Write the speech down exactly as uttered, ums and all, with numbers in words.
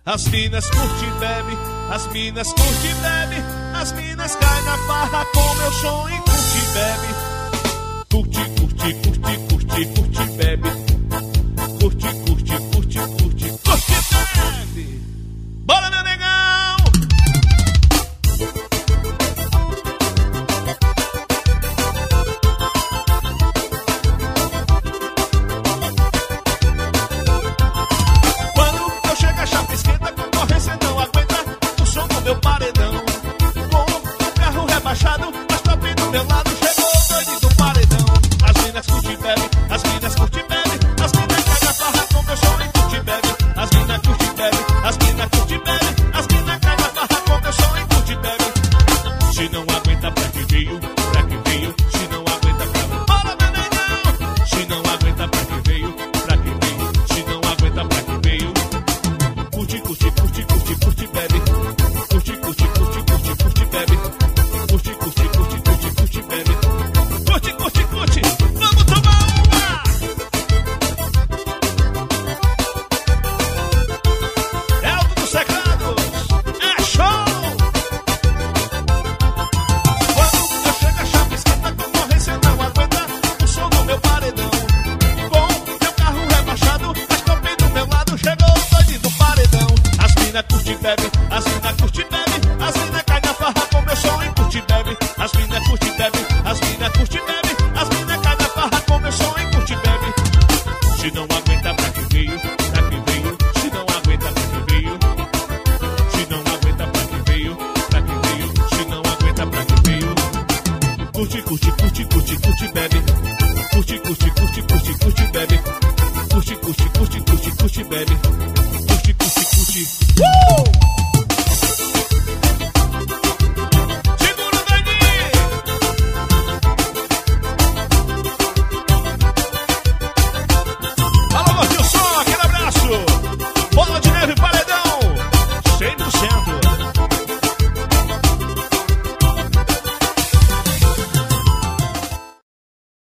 As minas curte e bebe, as minas curte e bebe, as minas caem na farra com meu som e curte e bebe. Curte, curte, curte, curte, curte e bebe. Curte, curte, curte, curte, curte e bebe. Bora, meu negão! Meu paredão, com o carro rebaixado, mas top do meu lado chegou o doido do paredão. As minas curte e bebe, as minas curte e bebe, as minas cai na farra com meu som e curte e bebe. As minas curte e bebe, as minas curte e bebe, as minas cai na farra com meu som e curte e bebe. Se não aguenta pra que veio, pra que veio, se não aguenta pra mim, bora meu negão. Se não aguenta pra que veio, pra que veio, se não aguenta pra que veio. Curte, curte, curte, curte, curte e bebe. Curte, curte, curte, curte, curte, bebe. Curte, curte, curte, curte, curte, bebe. Curte, curte, curte, vamos tomar uma! É o dos secretos, é show! Quando eu chego a chave esquenta, a concorrência não aguenta o som do meu paredão. Com meu carro rebaixado, mas também do meu lado chegou o doido do paredão. As mina curte e bebe, as mina curte e bebe, as mina cai na farra com meu som e curte e bebe. As mina curte e bebe, as mina curte e bebe, as mina cai na farra com meu som e curte e bebe. Se não aguenta pra que veio, pra que veio, se não aguenta pra que veio, se não aguenta pra que veio, pra que veio, se não aguenta pra que veio. Curte, curte, curte, curte, curte, bebe. Curte, curte, curte, curte, curte, bebe. Curte, curte, curte, curte, curte, bebe. Curte, curte, curte. Uh!